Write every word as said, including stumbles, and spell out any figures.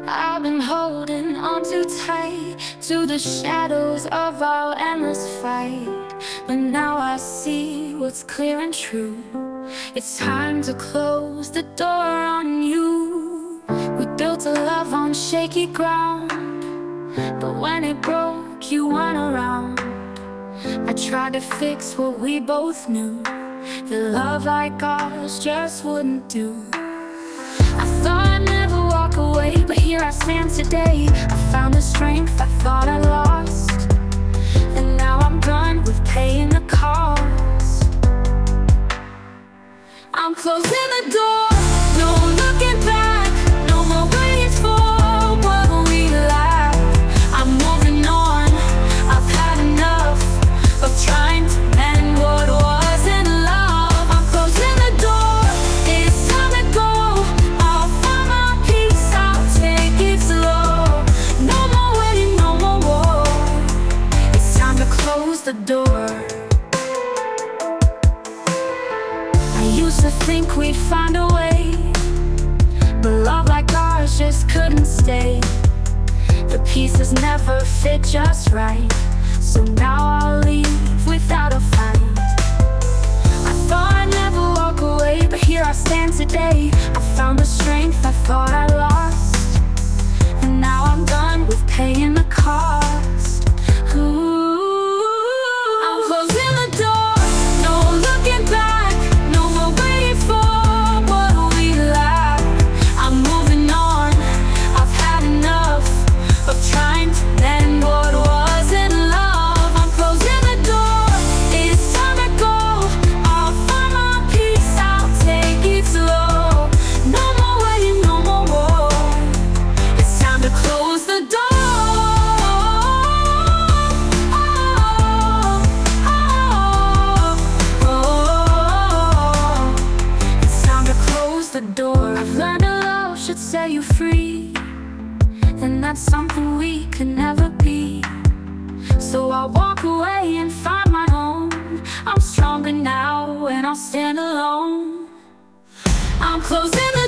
I've been holding on too tight to the shadows of our endless fight. But now I see what's clear and true. It's time to close the door on you. We built a love on shaky ground, but when it broke, you weren't around. I tried to fix what we both knew. The love like ours just wouldn't do. I thought I'd never walk away, but here I stand today. I found the strength I thought I lost, and now I'm done with paying the cost. I'm closing the door, no looking back, no more waiting for what we lack. I'm moving on, I've had enough of trying to mend what wasn't love. I'm closing the door, it's time to go. I'll find my peace, I'll take it slow. No more waiting, no more war. It's time to close the door. I used to think we'd find a way, but love like ours just couldn't stay. The pieces never fit just right, so now I'll leave without a fight. I thought I'd never walk away, but here I stand today. I found the strength I thought I lost, and now I'm done with paying the cost. Ooh, I'm closing the door, no looking back, no more waiting for what we lack. I'm moving on, I've had enough of trying to mend what wasn't love. I'm closing the door, it's time to go. I'll find my peace, I'll take it slow. No more waiting, no more war. It's time to close the door. Oh, oh, oh. It's time to close the door. I've learned that love should set you free, and that's something we can never be. So I'll walk away and find my home. I'm stronger now and I'll stand alone. I'm closing the